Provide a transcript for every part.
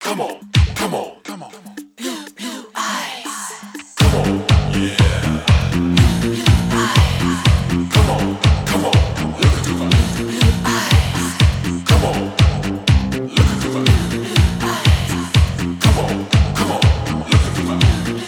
Come on, come on, come on. Blue, blue eyes. Come on, yeah. Come on, come on. Look into my Blue eyes. come on. Look into my come on, come on. Look into my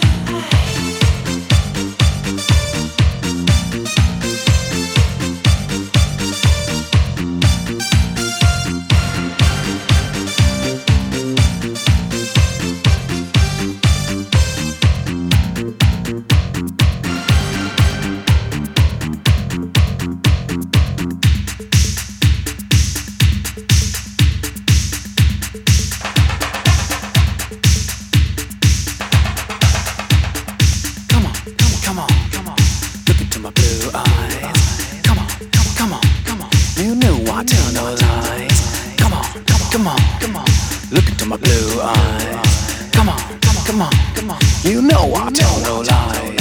Come on, come on, look into my blue eyes. Come on, come on, come on. You know I tell no lies. Come on, come on, come on, look into my blue eyes. Come on, come on, come on. You know I tell no lies.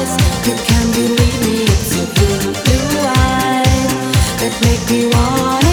Make me wanna